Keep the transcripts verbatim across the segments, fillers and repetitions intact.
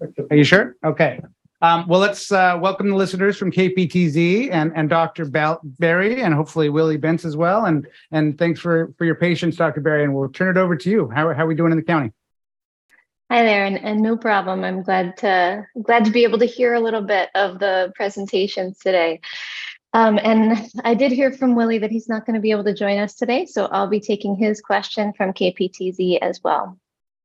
Are you sure? Okay. Um, well, let's uh, welcome the listeners from K P T Z and, and Doctor Bal- Barry and hopefully Willie Bentz as well. And and thanks for, for your patience, Doctor Barry. And we'll turn it over to you. How, how are we doing in the county? Hi there, and, and no problem. I'm glad to glad to be able to hear a little bit of the presentations today. Um, and I did hear from Willie that he's not going to be able to join us today, so I'll be taking his question from K P T Z as well.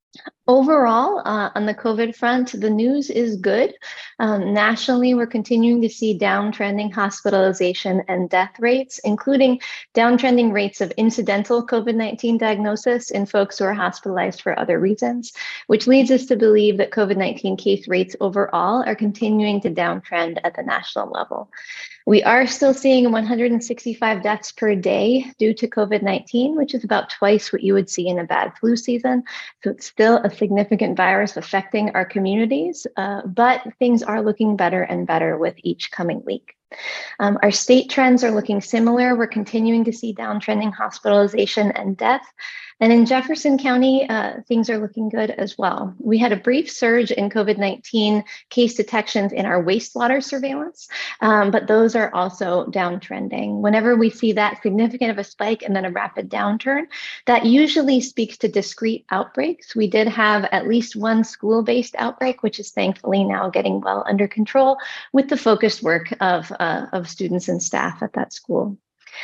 Overall, uh, on the COVID front, the news is good. Um, nationally, we're continuing to see downtrending hospitalization and death rates, including downtrending rates of incidental COVID nineteen diagnosis in folks who are hospitalized for other reasons, which leads us to believe that COVID nineteen case rates overall are continuing to downtrend at the national level. We are still seeing one hundred sixty-five deaths per day due to COVID nineteen, which is about twice what you would see in a bad flu season. So it's still a significant virus affecting our communities, uh, but things are looking better and better with each coming week. Um, our state trends are looking similar. We're continuing to see downtrending hospitalization and death. And in Jefferson County, uh, things are looking good as well. We had a brief surge in COVID nineteen case detections in our wastewater surveillance, um, but those are also downtrending. Whenever we see that significant of a spike and then a rapid downturn, that usually speaks to discrete outbreaks. We did have at least one school-based outbreak, which is thankfully now getting well under control with the focused work of, uh, of students and staff at that school.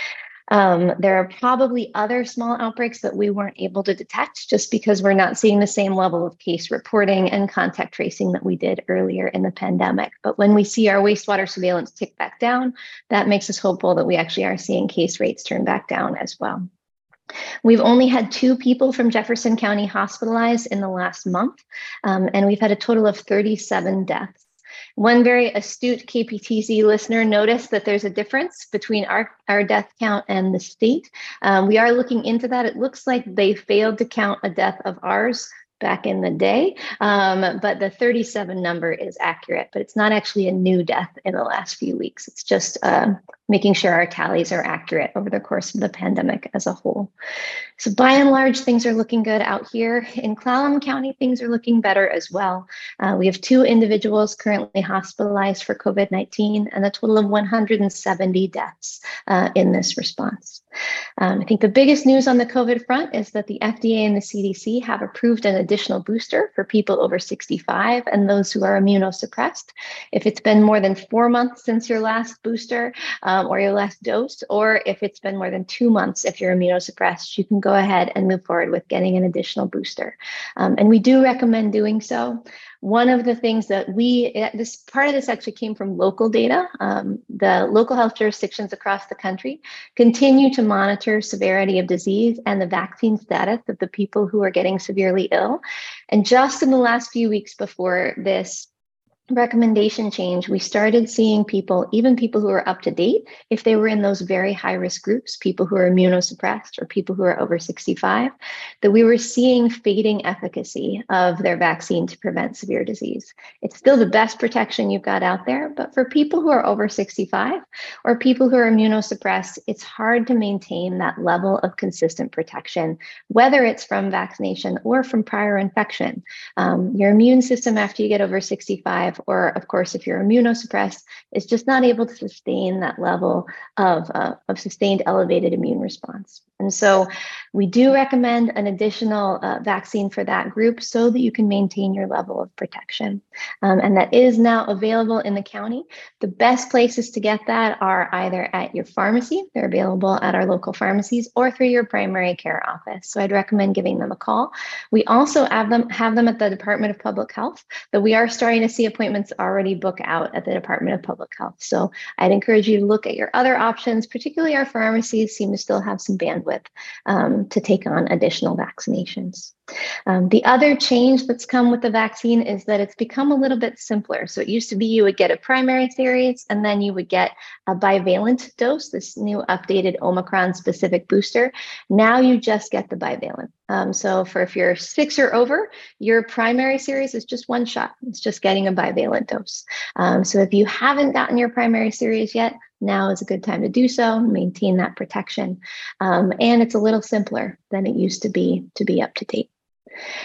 Um, there are probably other small outbreaks that we weren't able to detect just because we're not seeing the same level of case reporting and contact tracing that we did earlier in the pandemic. But when we see our wastewater surveillance tick back down, that makes us hopeful that we actually are seeing case rates turn back down as well. We've only had two people from Jefferson County hospitalized in the last month, um, and we've had a total of thirty-seven deaths. One very astute K P T Z listener noticed that there's a difference between our, our death count and the state. Um, we are looking into that. It looks like they failed to count a death of ours back in the day, um, but the thirty-seven number is accurate, but it's not actually a new death in the last few weeks. It's just uh, making sure our tallies are accurate over the course of the pandemic as a whole. So by and large, things are looking good out here. In Clallam County, things are looking better as well. Uh, we have two individuals currently hospitalized for COVID nineteen and a total of one hundred seventy deaths uh, in this response. Um, I think the biggest news on the COVID front is that the F D A and the C D C have approved an additional booster for people over sixty-five and those who are immunosuppressed. If it's been more than four months since your last booster um, or your last dose, or if it's been more than two months if you're immunosuppressed, you can go ahead and move forward with getting an additional booster. Um, and we do recommend doing so. One of the things that we, this part of this actually came from local data. Um, the local health jurisdictions across the country continue to monitor severity of disease and the vaccine status of the people who are getting severely ill. And just in the last few weeks before this recommendation change, we started seeing people, even people who are up to date, if they were in those very high risk groups, people who are immunosuppressed or people who are over sixty-five, that we were seeing fading efficacy of their vaccine to prevent severe disease. It's still the best protection you've got out there, but for people who are over sixty-five or people who are immunosuppressed, it's hard to maintain that level of consistent protection, whether it's from vaccination or from prior infection. Um, your immune system after you get over sixty-five, or of course, if you're immunosuppressed, is just not able to sustain that level of, uh, of sustained elevated immune response. And so we do recommend an additional uh, vaccine for that group so that you can maintain your level of protection. Um, and that is now available in the county. The best places to get that are either at your pharmacy, they're available at our local pharmacies, or through your primary care office. So I'd recommend giving them a call. We also have them, have them at the Department of Public Health, but we are starting to see appointments already book out at the Department of Public Health. So I'd encourage you to look at your other options, particularly our pharmacies seem to still have some bandwidth um, to take on additional vaccinations. Um, the other change that's come with the vaccine is that it's become a little bit simpler. So it used to be you would get a primary series and then you would get a bivalent dose, this new updated Omicron specific booster. Now you just get the bivalent. Um, so for if you're six or over, your primary series is just one shot. It's just getting a bivalent dose. Um, so if you haven't gotten your primary series yet, now is a good time to do so, maintain that protection. Um, and it's a little simpler than it used to be to be up to date.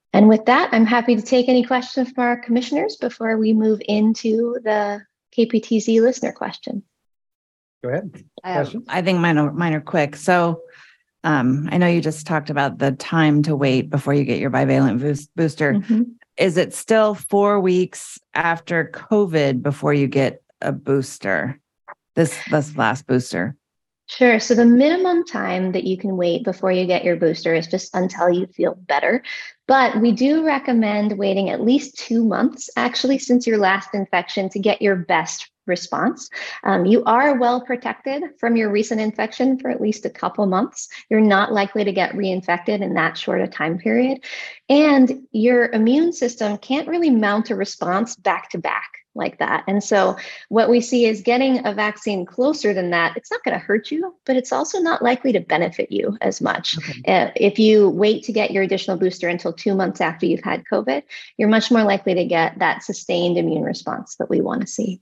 And with that, I'm happy to take any questions from our commissioners before we move into the K P T Z listener question. Go ahead. Um, I think mine are, mine are quick. So um, I know you just talked about the time to wait before you get your bivalent boost, booster. Mm-hmm. Is it still four weeks after COVID before you get a booster? This this last booster? Sure. So the minimum time that you can wait before you get your booster is just until you feel better. But we do recommend waiting at least two months, actually, since your last infection to get your best response. Um, you are well protected from your recent infection for at least a couple months. You're not likely to get reinfected in that short a time period. And your immune system can't really mount a response back to back like that. And so what we see is getting a vaccine closer than that, it's not going to hurt you, but it's also not likely to benefit you as much. Okay. Uh, if you wait to get your additional booster until two months after you've had COVID, you're much more likely to get that sustained immune response that we want to see.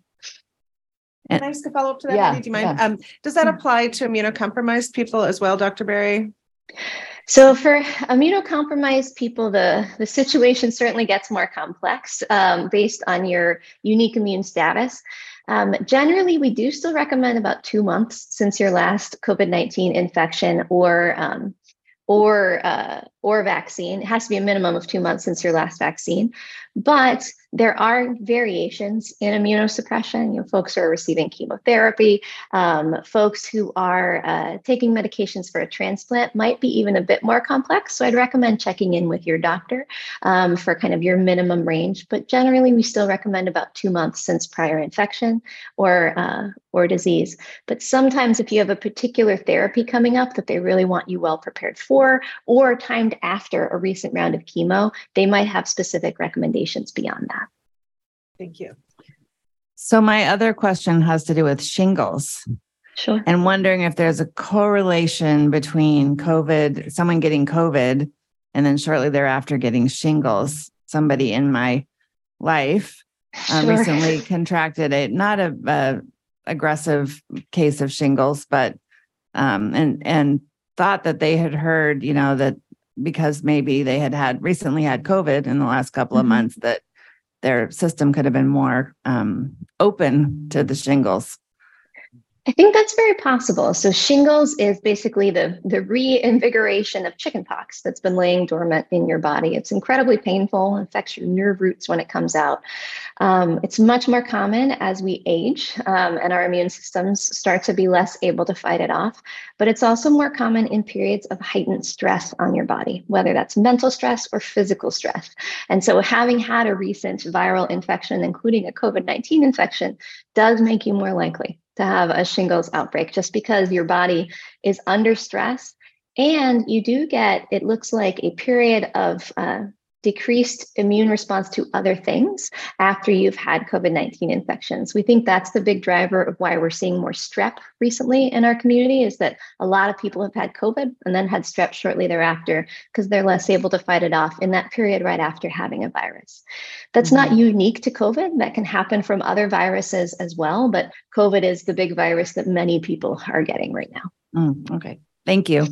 Can I ask a follow-up to that? Yeah, Heidi? Do you mind? yeah. Um, does that apply to immunocompromised people as well, Doctor Berry? So for immunocompromised people, the, the situation certainly gets more complex um, based on your unique immune status. Um, generally, we do still recommend about two months since your last COVID nineteen infection or um, or uh, or vaccine. It has to be a minimum of two months since your last vaccine. But there are variations in immunosuppression. You know, folks who are receiving chemotherapy, um, folks who are uh, taking medications for a transplant might be even a bit more complex. So I'd recommend checking in with your doctor um, for kind of your minimum range. But generally, we still recommend about two months since prior infection or uh, or disease. But sometimes if you have a particular therapy coming up that they really want you well prepared for, or timed after a recent round of chemo, they might have specific recommendations beyond that. Thank you. So my other question has to do with shingles. Sure. And wondering if there's a correlation between COVID, someone getting COVID, and then shortly thereafter getting shingles. Somebody in my life uh, Sure. recently contracted a, not a, a aggressive case of shingles, but um, and and thought that they had heard, you know, that because maybe they had had recently had COVID in the last couple of Mhm. months, that their system could have been more um, open to the shingles. I think that's very possible. So shingles is basically the, the reinvigoration of chickenpox that's been laying dormant in your body. It's incredibly painful, affects your nerve roots when it comes out. Um, it's much more common as we age um, and our immune systems start to be less able to fight it off. But it's also more common in periods of heightened stress on your body, whether that's mental stress or physical stress. And so having had a recent viral infection, including a COVID nineteen infection, does make you more likely to have a shingles outbreak just because your body is under stress. And you do get, it looks like, a period of uh, decreased immune response to other things after you've had COVID nineteen infections. We think that's the big driver of why we're seeing more strep recently in our community, is that a lot of people have had COVID and then had strep shortly thereafter because they're less able to fight it off in that period right after having a virus. That's Mm-hmm. not unique to COVID. That can happen from other viruses as well, but COVID is the big virus that many people are getting right now. Mm, okay. Thank you.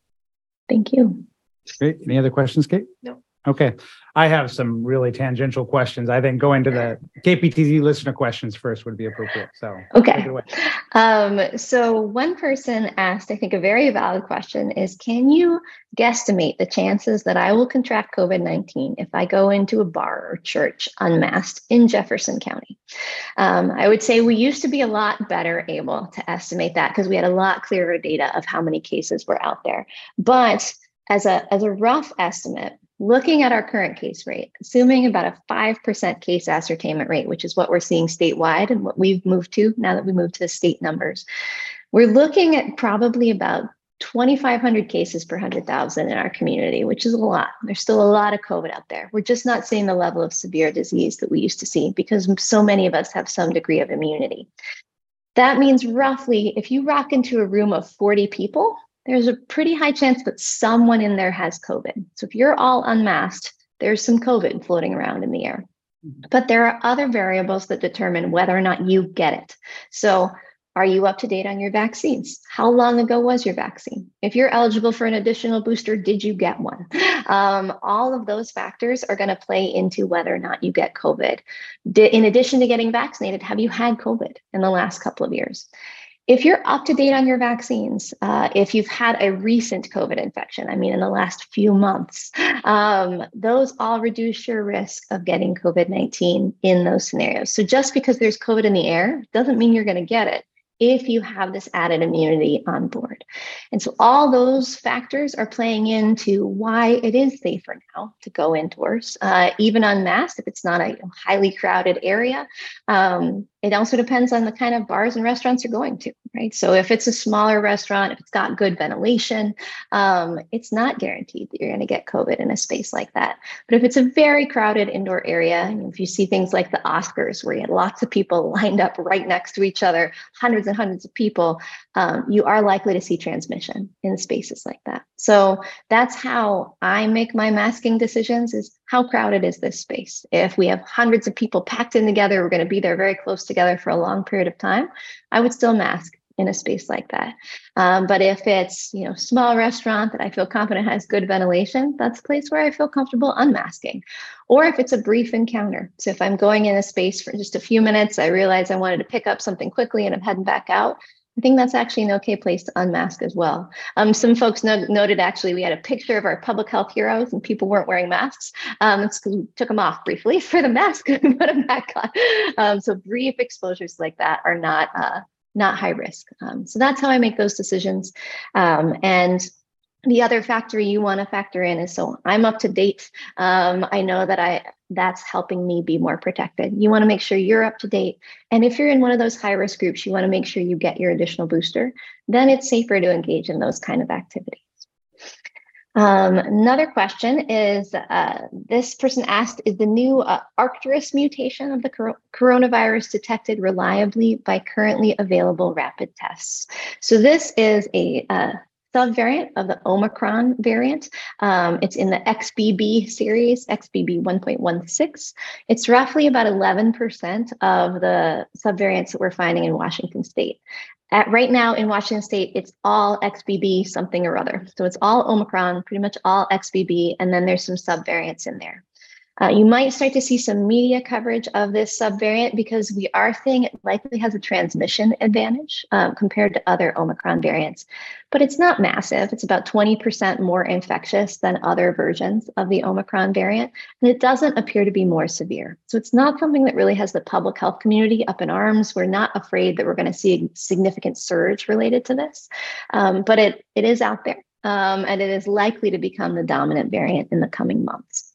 Thank you. Great. Any other questions, Kate? No. Okay. I have some really tangential questions. I think going to the K P T Z listener questions first would be appropriate. So take Okay. it away. Um, so one person asked, I think a very valid question is, can you guesstimate the chances that I will contract COVID nineteen if I go into a bar or church unmasked in Jefferson County? Um, I would say we used to be a lot better able to estimate that because we had a lot clearer data of how many cases were out there. But as a, as a rough estimate, looking at our current case rate, assuming about a five percent case ascertainment rate, which is what we're seeing statewide and what we've moved to now that we moved to the state numbers, we're looking at probably about twenty-five hundred cases per one hundred thousand in our community, which is a lot. There's still a lot of COVID out there. We're just not seeing the level of severe disease that we used to see because so many of us have some degree of immunity. That means roughly, if you rock into a room of forty people, there's a pretty high chance that someone in there has COVID. So if you're all unmasked, there's some COVID floating around in the air. But there are other variables that determine whether or not you get it. So Are you up to date on your vaccines? How long ago was your vaccine? If you're eligible for an additional booster, did you get one? Um, all of those factors are going to play into whether or not you get COVID. In addition to getting vaccinated, have you had COVID in the last couple of years? If you're up to date on your vaccines, uh, if you've had a recent COVID infection, I mean, in the last few months, um, those all reduce your risk of getting COVID nineteen in those scenarios. So just because there's COVID in the air doesn't mean you're going to get it if you have this added immunity on board. And so all those factors are playing into why it is safer now to go indoors, uh, even unmasked if it's not a highly crowded area. Um, it also depends on the kind of bars and restaurants you're going to, right? So if it's a smaller restaurant, if it's got good ventilation, um, it's not guaranteed that you're going to get COVID in a space like that. But if it's a very crowded indoor area, if you see things like the Oscars, where you had lots of people lined up right next to each other, hundreds and hundreds of people, um, you are likely to see transmission in spaces like that. So that's how I make my masking decisions, is how crowded is this space? If we have hundreds of people packed in together, we're going to be there very close together for a long period of time, I would still mask in a space like that. Um, but if it's, you know, small restaurant that I feel confident has good ventilation, that's a place where I feel comfortable unmasking. Or if it's a brief encounter. So if I'm going in a space for just a few minutes, I realize I wanted to pick up something quickly and I'm heading back out, I think that's actually an okay place to unmask as well. Um, some folks no- noted actually we had a picture of our public health heroes and people weren't wearing masks. Um, it's because we took them off briefly for the mask and put them back on. Um, so brief exposures like that are not uh, not high risk. Um, so that's how I make those decisions. Um, and the other factor you want to factor in is, so I'm up to date. Um, I know that I that's helping me be more protected. You want to make sure you're up to date. And if you're in one of those high risk groups, you want to make sure you get your additional booster. Then it's safer to engage in those kind of activities. Um, another question is, uh, this person asked, is the new uh, Arcturus mutation of the cor- coronavirus detected reliably by currently available rapid tests? So this is a uh, subvariant of the Omicron variant. Um, it's in the X B B series, X B B one point one six. It's roughly about eleven percent of the subvariants that we're finding in Washington state. At right now in Washington state, it's all X B B something or other. So it's all Omicron, pretty much all X B B, and then there's some subvariants in there. Uh, you might start to see some media coverage of this subvariant because we are seeing it likely has a transmission advantage um, compared to other Omicron variants, but it's not massive. It's about twenty percent more infectious than other versions of the Omicron variant, and it doesn't appear to be more severe. So it's not something that really has the public health community up in arms. We're not afraid that we're going to see a significant surge related to this, um, but it it is out there, um, and it is likely to become the dominant variant in the coming months.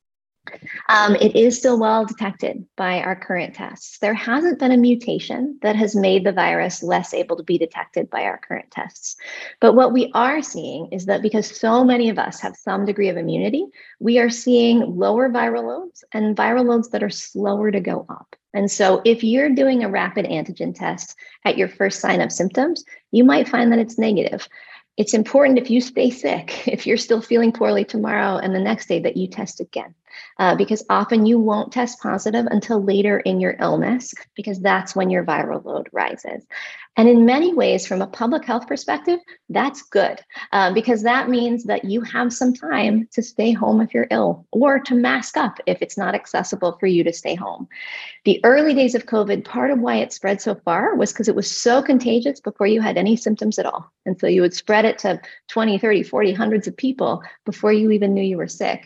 Um, it is still well detected by our current tests. There hasn't been a mutation that has made the virus less able to be detected by our current tests. But what we are seeing is that because so many of us have some degree of immunity, we are seeing lower viral loads and viral loads that are slower to go up. And so if you're doing a rapid antigen test at your first sign of symptoms, you might find that it's negative. It's important, if you stay sick, if you're still feeling poorly tomorrow and the next day, that you test again, uh, because often you won't test positive until later in your illness, because that's when your viral load rises. And in many ways, from a public health perspective, that's good, uh, because that means that you have some time to stay home if you're ill, or to mask up if it's not accessible for you to stay home. The early days of COVID, part of why it spread so far was because it was so contagious before you had any symptoms at all. And so you would spread it to twenty, thirty, forty, hundreds of people before you even knew you were sick.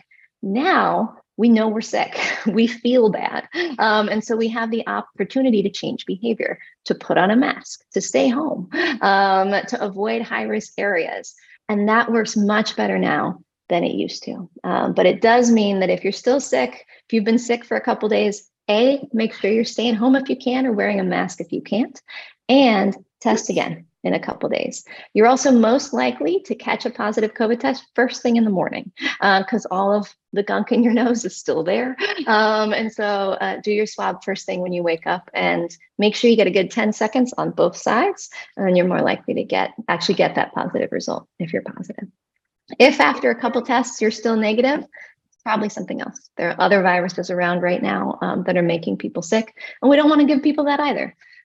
Now we know we're sick, we feel bad. Um, and so we have the opportunity to change behavior, to put on a mask, to stay home, um, to avoid high risk areas. And that works much better now than it used to. Um, but it does mean that if you're still sick, if you've been sick for a couple days, A, make sure you're staying home if you can, or wearing a mask if you can't, and test again in a couple days. You're also most likely to catch a positive COVID test first thing in the morning, because uh, all of the gunk in your nose is still there. Um, and so uh, do your swab first thing when you wake up, and make sure you get a good ten seconds on both sides, and then you're more likely to get actually get that positive result if you're positive. If after a couple tests you're still negative, it's probably something else. There are other viruses around right now um, that are making people sick, and we don't want to give people that either.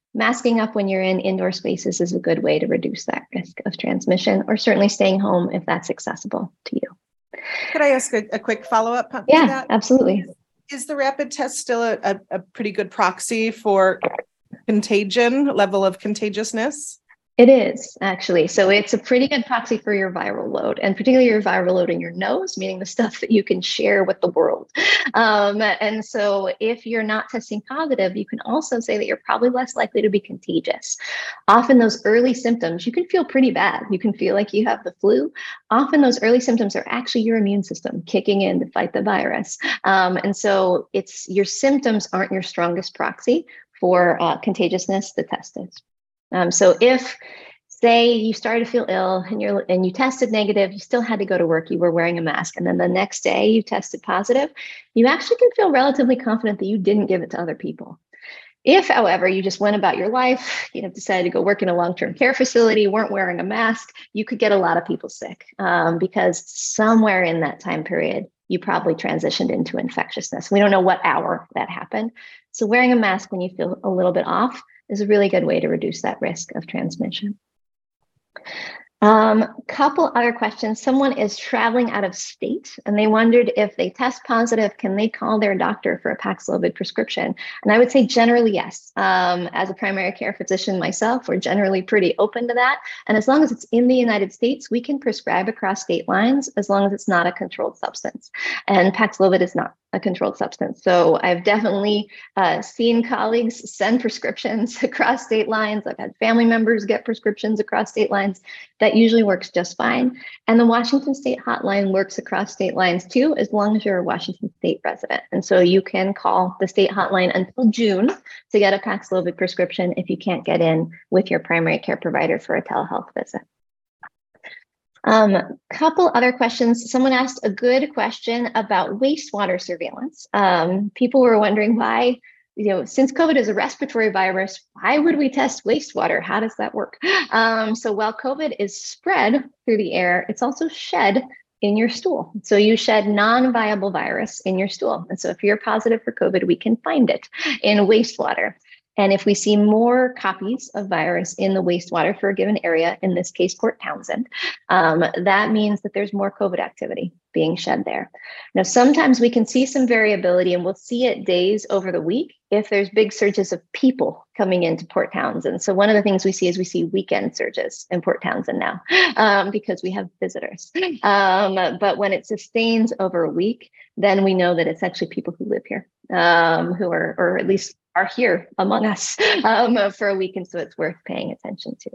masking up when you're in indoor spaces is a good way to reduce that risk of transmission, or certainly staying home if that's accessible to you. Could I ask a, a quick follow-up to Yeah, that? absolutely. Is the rapid test still a, a, a pretty good proxy for contagion, level of contagiousness? It is, actually. So it's a pretty good proxy for your viral load, and particularly your viral load in your nose, meaning the stuff that you can share with the world. Um, and so if you're not testing positive, you can also say that you're probably less likely to be contagious. Often those early symptoms, you can feel pretty bad. You can feel like you have the flu. Often those early symptoms are actually your immune system kicking in to fight the virus. Um, and so it's your symptoms aren't your strongest proxy for uh, contagiousness. The test is. Um, so if, say, you started to feel ill and you're and you tested negative, you still had to go to work, you were wearing a mask, and then the next day you tested positive, you actually can feel relatively confident that you didn't give it to other people. If, however, you just went about your life, you know, decided to go work in a long-term care facility, weren't wearing a mask, you could get a lot of people sick um, because somewhere in that time period, you probably transitioned into infectiousness. We don't know what hour that happened. So wearing a mask when you feel a little bit off is a really good way to reduce that risk of transmission. Um, couple other questions. Someone is traveling out of state and they wondered if they test positive, can they call their doctor for a Paxlovid prescription? And I would say generally yes. Um, as a primary care physician myself, we're generally pretty open to that. And as long as it's in the United States, we can prescribe across state lines as long as it's not a controlled substance. And Paxlovid is not a controlled substance. So I've definitely uh, seen colleagues send prescriptions across state lines. I've had family members get prescriptions across state lines. That usually works just fine. And the Washington State hotline works across state lines too, as long as you're a Washington State resident. And so you can call the state hotline until June to get a Paxlovid prescription if you can't get in with your primary care provider for a telehealth visit. Um, couple other questions. Someone asked a good question about wastewater surveillance. Um, people were wondering why, you know, since COVID is a respiratory virus, why would we test wastewater? How does that work? Um, so while COVID is spread through the air, it's also shed in your stool. So you shed non-viable virus in your stool. And so if you're positive for COVID, we can find it in wastewater. And if we see more copies of virus in the wastewater for a given area, in this case, Port Townsend, um, that means that there's more COVID activity being shed there. Now, sometimes we can see some variability and we'll see it days over the week if there's big surges of people coming into Port Townsend. So one of the things we see is we see weekend surges in Port Townsend now um, because we have visitors. Um, but when it sustains over a week, then we know that it's actually people who live here, um, who are, or at least are here among us um, for a week. And so it's worth paying attention to.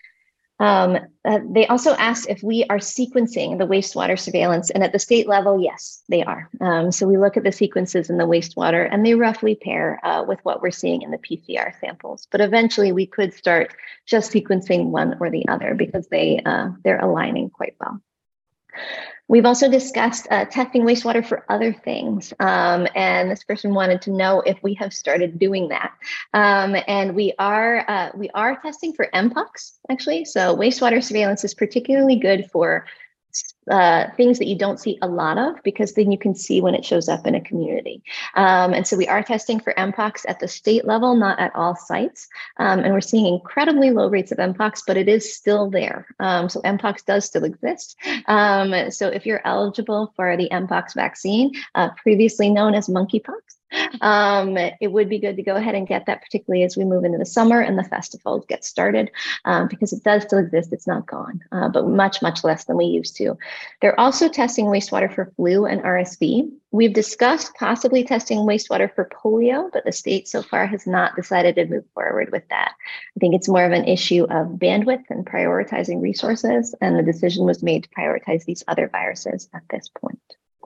Um, uh, they also asked if we are sequencing the wastewater surveillance, and at the state level, yes, they are. Um, so we look at the sequences in the wastewater and they roughly pair uh, with what we're seeing in the P C R samples. But eventually we could start just sequencing one or the other because they, uh, they're aligning quite well. We've also discussed uh, testing wastewater for other things. Um, and this person wanted to know if we have started doing that. Um, and we are uh, we are testing for mpox, actually. So wastewater surveillance is particularly good for uh, things that you don't see a lot of, because then you can see when it shows up in a community. Um, and so we are testing for mpox at the state level, not at all sites. Um, and we're seeing incredibly low rates of mpox, but it is still there. Um, so mpox does still exist. Um, so if you're eligible for the mpox vaccine, uh, previously known as monkeypox, um, it would be good to go ahead and get that, particularly as we move into the summer and the festivals get started, um, because it does still exist. It's not gone, uh, but much, much less than we used to. They're also testing wastewater for flu and R S V. We've discussed possibly testing wastewater for polio, but the state so far has not decided to move forward with that. I think it's more of an issue of bandwidth and prioritizing resources, and the decision was made to prioritize these other viruses at this point.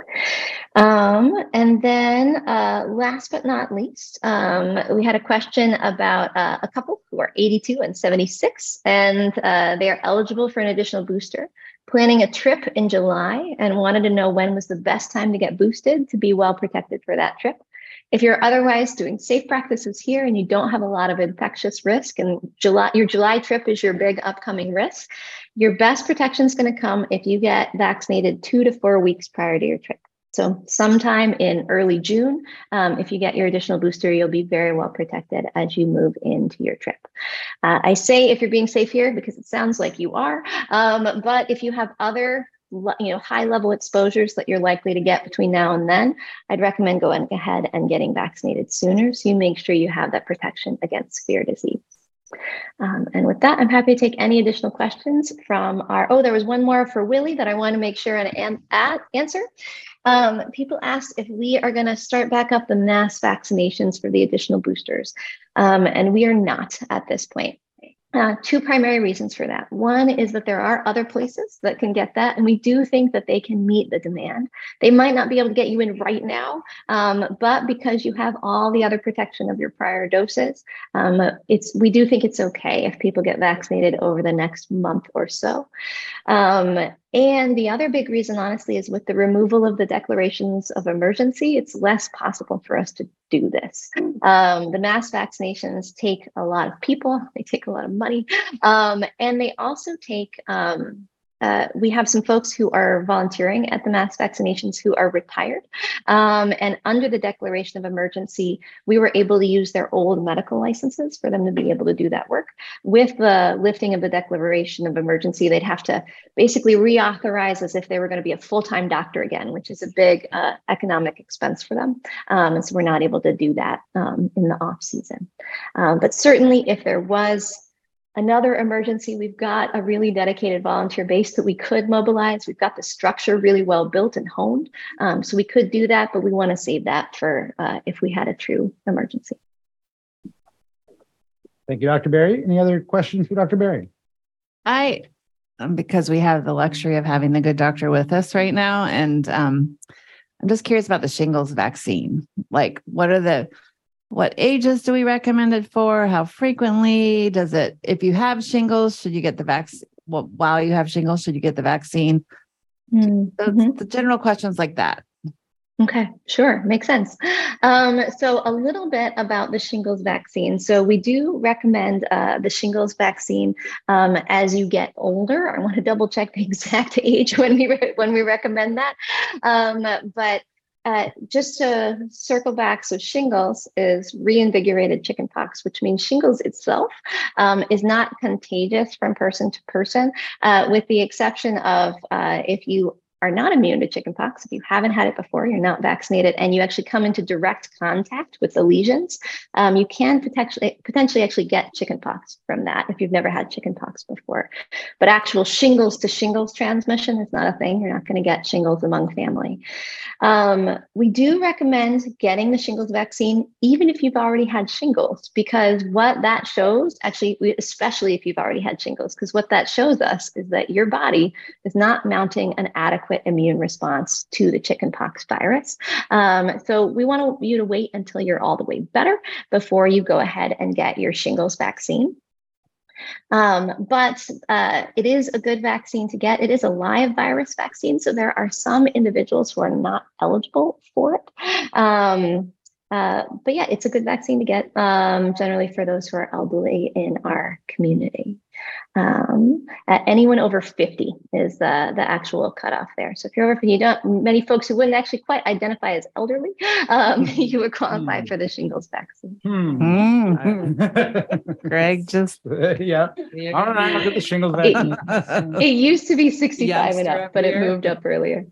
Um, and then uh, last but not least, um, we had a question about uh, a couple who are eighty-two and seventy-six, and uh, they are eligible for an additional booster, planning a trip in July, and wanted to know when was the best time to get boosted to be well protected for that trip. If you're otherwise doing safe practices here and you don't have a lot of infectious risk, and July, your July trip is your big upcoming risk, your best protection is going to come if you get vaccinated two to four weeks prior to your trip. So sometime in early June, um, if you get your additional booster, you'll be very well protected as you move into your trip. Uh, I say if you're being safe here because it sounds like you are, um, but if you have other you know, high level exposures that you're likely to get between now and then, I'd recommend going ahead and getting vaccinated sooner so you make sure you have that protection against severe disease. Um, and with that, I'm happy to take any additional questions from our, oh, there was one more for Willie that I want to make sure and an, an, answer. Um, people asked if we are going to start back up the mass vaccinations for the additional boosters. Um, and we are not at this point. Uh, two primary reasons for that. One is that there are other places that can get that, and we do think that they can meet the demand. They might not be able to get you in right now, um, but because you have all the other protection of your prior doses, um, it's we do think it's okay if people get vaccinated over the next month or so. Um, and the other big reason, honestly, is with the removal of the declarations of emergency, it's less possible for us to do this. Um, the mass vaccinations take a lot of people, they take a lot of money, um, and they also take, um, uh, we have some folks who are volunteering at the mass vaccinations who are retired. Um, and under the declaration of emergency, we were able to use their old medical licenses for them to be able to do that work. With the lifting of the declaration of emergency, they'd have to basically reauthorize as if they were going to be a full-time doctor again, which is a big uh, economic expense for them. Um, and so we're not able to do that um, in the off season. Um, but certainly if there was another emergency, we've got a really dedicated volunteer base that we could mobilize. We've got the structure really well built and honed. Um, so we could do that, but we want to save that for uh, if we had a true emergency. Thank you, Doctor Berry. Any other questions for Doctor Berry? I, um, because we have the luxury of having the good doctor with us right now. And um, I'm just curious about the shingles vaccine. Like, what are the, what ages do we recommend it for? How frequently does it, if you have shingles, should you get the vaccine? Well, while you have shingles, should you get the vaccine? Mm-hmm. The, the general questions like that. Okay, sure. Makes sense. Um, so a little bit about the shingles vaccine. So we do recommend uh, the shingles vaccine um, as you get older. I want to double check the exact age when we re- when we recommend that. Um, but uh, just to circle back, so shingles is reinvigorated chickenpox, which means shingles itself um, is not contagious from person to person, uh, with the exception of uh, if you are not immune to chickenpox, if you haven't had it before, you're not vaccinated, and you actually come into direct contact with the lesions, um, you can potentially potentially actually get chickenpox from that if you've never had chickenpox before. But actual shingles to shingles transmission is not a thing. You're not going to get shingles among family. Um, we do recommend getting the shingles vaccine, even if you've already had shingles, because what that shows, actually, especially if you've already had shingles, because what that shows us is that your body is not mounting an adequate immune response to the chickenpox virus. Um, so we want you to wait until you're all the way better before you go ahead and get your shingles vaccine. Um, but uh, it is a good vaccine to get. It is a live virus vaccine, so there are some individuals who are not eligible for it. Um, uh, but yeah, it's a good vaccine to get, um, generally for those who are elderly in our community. Um, anyone over fifty is the, the actual cutoff there. So if you're over fifty, you don't, many folks who wouldn't actually quite identify as elderly, um, you would qualify Hmm. for the shingles vaccine. Hmm. Mm. Greg just. yeah. All right, I'll get the shingles vaccine. It used to be sixty-five and Youngster up, but it up here. moved up earlier.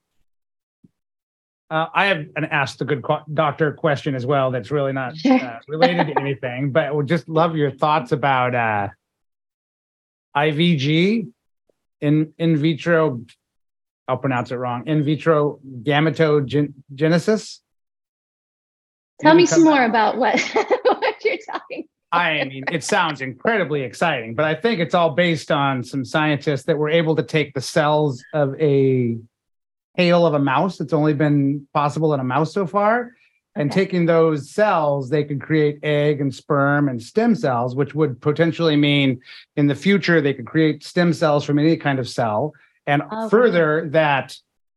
Uh, I have an ask the good co- doctor question as well that's really not uh, related to anything, but would just love your thoughts about uh, I V G, in in vitro, I'll pronounce it wrong, in vitro gametogenesis. Tell You me can some come- more about what, what you're talking. I mean, it sounds incredibly exciting, but I think it's all based on some scientists that were able to take the cells of a tail of a mouse. It's only been possible in a mouse so far. And Okay. taking those cells, they could create egg and sperm and stem cells, which would potentially mean in the future they could create stem cells from any kind of cell. And Oh, further, that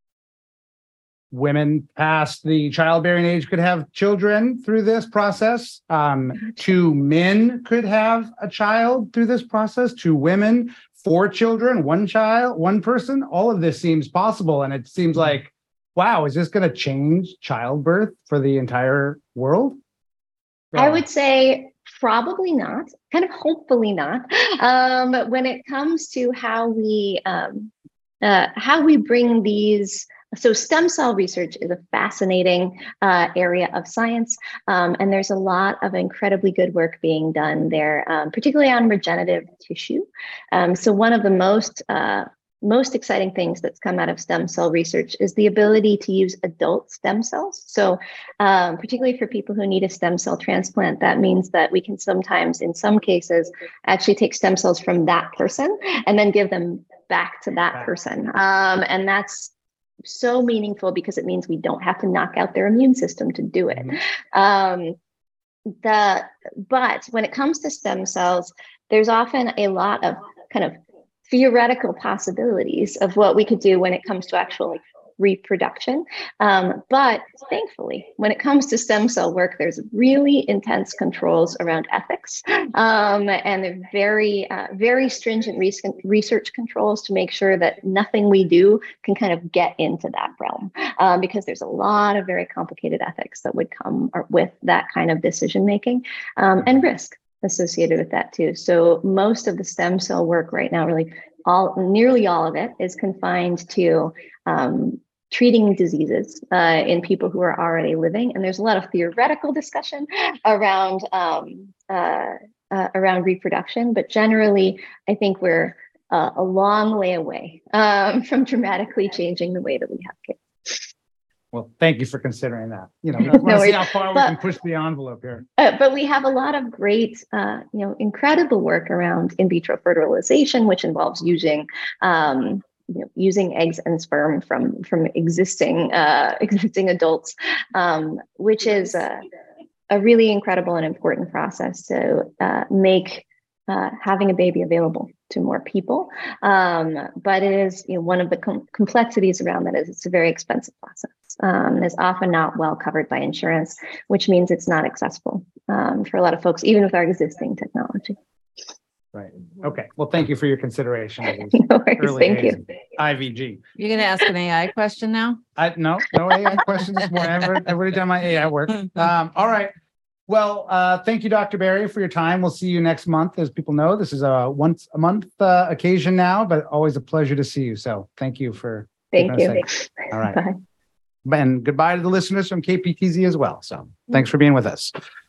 women past the childbearing age could have children through this process. Um, two men could have a child through this process. Two women, four children, one child, one person. All of this seems possible, and it seems like wow, is this going to change childbirth for the entire world? I would say probably not, kind of hopefully not. Um, when it comes to how we um, uh, how we bring these, so stem cell research is a fascinating uh, area of science, um, and there's a lot of incredibly good work being done there, um, particularly on regenerative tissue. Um, so one of the most uh, most exciting things that's come out of stem cell research is the ability to use adult stem cells. So um, particularly for people who need a stem cell transplant, that means that we can sometimes, in some cases, actually take stem cells from that person and then give them back to that person. Um, and that's so meaningful because it means we don't have to knock out their immune system to do it. Um, the, but when it comes to stem cells, there's often a lot of kind of theoretical possibilities of what we could do when it comes to actual like, reproduction. Um, but thankfully, when it comes to stem cell work, there's really intense controls around ethics. Um, and they're very, uh, very stringent re- research controls to make sure that nothing we do can kind of get into that realm. Um, because there's a lot of very complicated ethics that would come with that kind of decision making um, and risk associated with that too. So most of the stem cell work right now, really all, nearly all of it is confined to um, treating diseases uh, in people who are already living. And there's a lot of theoretical discussion around, um, uh, uh, around reproduction, but generally, I think we're uh, a long way away um, from dramatically changing the way that we have kids. Well, thank you for considering that. You know, we want to see how far we can push the envelope here. Uh, but we have a lot of great, uh, you know, incredible work around in vitro fertilization, which involves using, um, you know, using eggs and sperm from from existing uh, existing adults, um, which is a, a really incredible and important process to uh, make uh, having a baby available to more people. Um, but it is, you know, one of the com- complexities around that is it's a very expensive process. Um, and is often not well covered by insurance, which means it's not accessible um, for a lot of folks, even with our existing technology. Right. Okay. Well, thank you for your consideration. Of No worries. Thank you. I V G. You're going to ask an A I question now? I no, no A I questions this morning. I've already, I've already done my A I work. Um, all right. Well, uh, thank you, Doctor Berry, for your time. We'll see you next month. As people know, this is a once a month uh, occasion now, but always a pleasure to see you. So thank you for. Thank you. All right. Bye. And goodbye to the listeners from K P T Z as well. So thanks for being with us.